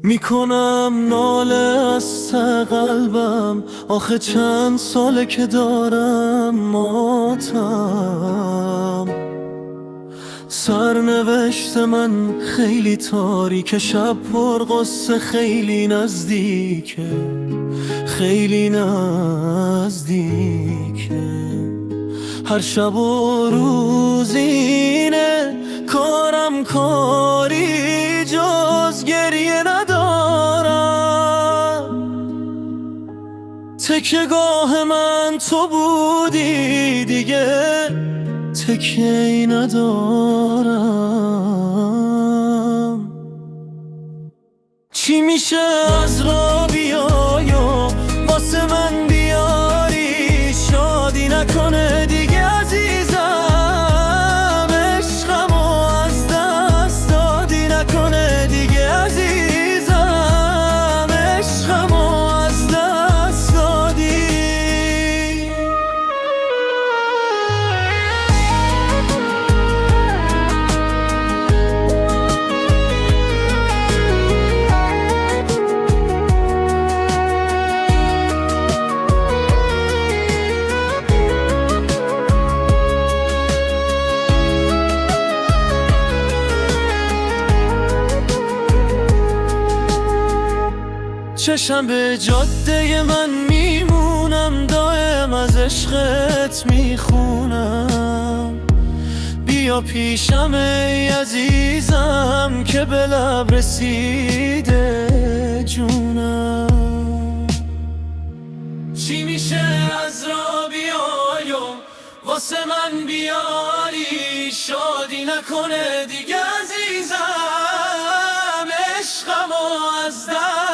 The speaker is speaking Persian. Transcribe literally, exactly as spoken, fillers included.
میکنم ناله از ته قلبم، آخه چند ساله که دارم ماتم. سرنوشت من خیلی تاریکه، شب پر غصه خیلی نزدیکه، خیلی نزدیکه. هر شب و روزینه کارم کاری جز گریه ندارم. تکیه گاه من تو بودی دیگه، تکیه ای ندارم. چی میشه از راه بیای و واسه من بیاری، شادی نکنه دیگه عزیزم، عشقم و از دست دادی نکنه دیگه عزیزم، عشقم و از دست دادی. چشم به جاده من میمونم، دائم از عشقت میخونم. بیا پیشم ای عزیزم که به لب رسیده جونم. چی میشه از راه بیای و واسه من بیاری، شادی نکنه دیگه عزیزم، عشقم و از دست